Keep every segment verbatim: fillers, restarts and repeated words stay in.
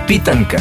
Питанка.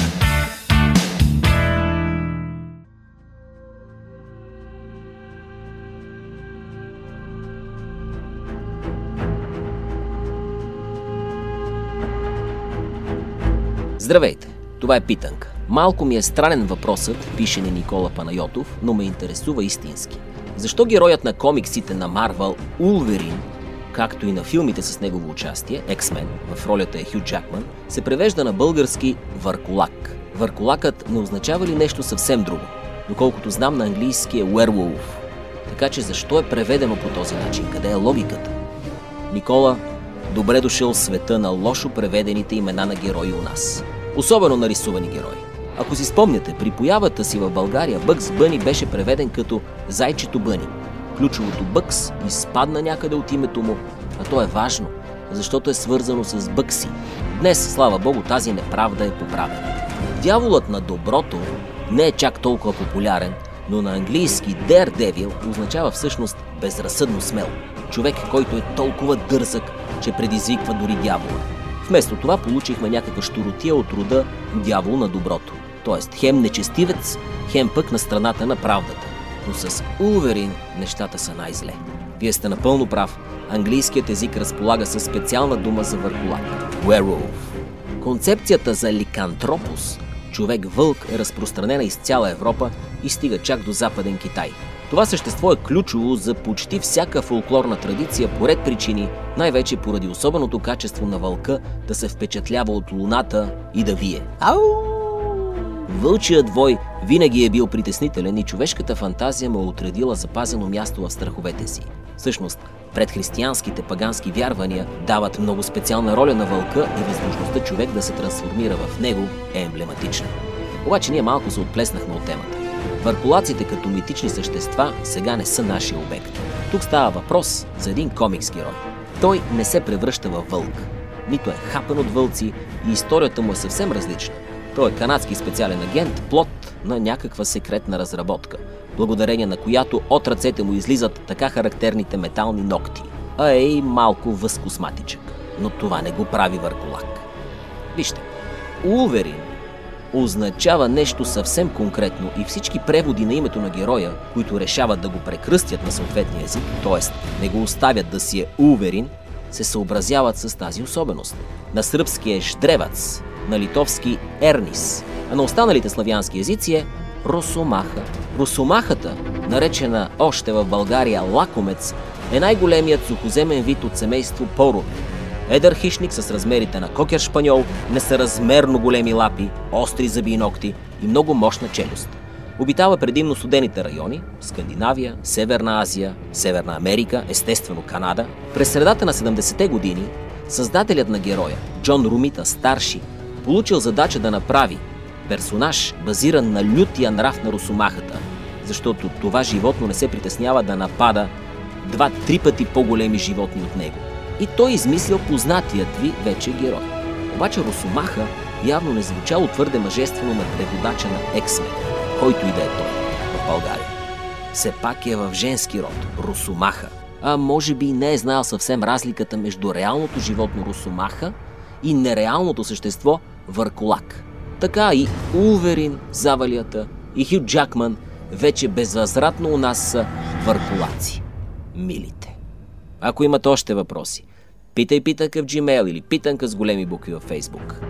Здравейте, това е Питанка. Малко ми е странен въпросът, пише ни Никола Панайотов, но ме интересува истински. Защо героят на комиксите на Марвел Улверин, както и на филмите с негово участие, X-Men, в ролята е Хю Джакман, се превежда на български Върколак? Върколакът не означава ли нещо съвсем друго? Доколкото знам, на английски е werewolf. Така че защо е преведено по този начин? Къде е логиката? Никола, добре дошъл в света на лошо преведените имена на герои у нас. Особено нарисувани герои. Ако си спомняте, при появата си в България Бъкс Бъни беше преведен като Зайчето Бъни. Ключовото Бъкс изпадна някъде от името му, а то е важно, защото е свързано с Бъкси. Днес, слава богу, тази неправда е поправена. Дяволът на доброто не е чак толкова популярен, но на английски Daredevil означава всъщност безразсъдно смел. Човек, който е толкова дързък, че предизвиква дори дявола. Вместо това получихме някаква щуротия от рода дявол на доброто. Тоест хем нечестивец, хем пък на страната на правдата. Но с Улверин нещата са най-зле. Вие сте напълно прав. Английският език разполага със специална дума за върколак – werewolf. Концепцията за ликантропус, човек-вълк, е разпространена из цяла Европа и стига чак до Западен Китай. Това същество е ключово за почти всяка фолклорна традиция по ред причини, най-вече поради особеното качество на вълка да се впечатлява от луната и да вие. Ау! Вълчият вой винаги е бил притеснителен и човешката фантазия му е отредила запазено място в страховете си. Всъщност, предхристиянските пагански вярвания дават много специална роля на вълка и възможността човек да се трансформира в него е емблематична. Обаче ние малко се отплеснахме от темата. Върколаците като митични същества сега не са нашия обект. Тук става въпрос за един комикс герой. Той не се превръща във вълк. Нито е хапан от вълци и историята му е съвсем различна. Той е канадски специален агент, плод на някаква секретна разработка, благодарение на която от ръцете му излизат така характерните метални ногти, а е и малко възкосматичък. Но това не го прави върколак. Вижте, Улверин означава нещо съвсем конкретно и всички преводи на името на героя, които решават да го прекръстят на съответния език, т.е. не го оставят да си е Улверин, се съобразяват с тази особеност. На сръбски е Ждревац, на литовски Ернис, а на останалите славянски езици е Росомаха. Росомахата, наречена още в България лакомец, е най-големият сухоземен вид от семейство Порове. Едър хищник с размерите на кокер шпаньол, несъразмерно големи лапи, остри зъби и ногти и много мощна челюст. Обитава предимно студените райони – Скандинавия, Северна Азия, Северна Америка, естествено Канада. През средата на седемдесетте години създателят на героя, Джон Румита старши, получил задача да направи персонаж, базиран на лютия нрав на росомахата, защото това животно не се притеснява да напада два-три пъти по-големи животни от него. И той измислил познатият ви вече герой. Обаче Росомаха явно не звучало твърде мъжествено на преводача на X-Men, който и да е той в България. Все пак е в женски род – Росомаха, а може би не е знаел съвсем разликата между реалното животно Росомаха и нереалното същество Върколак. Така и Улверин, Завалията и Хю Джакман вече безвъзвратно у нас са върколаци. Милите. Ако имате още въпроси, питай питанка в Gmail или питанка с големи букви във Facebook.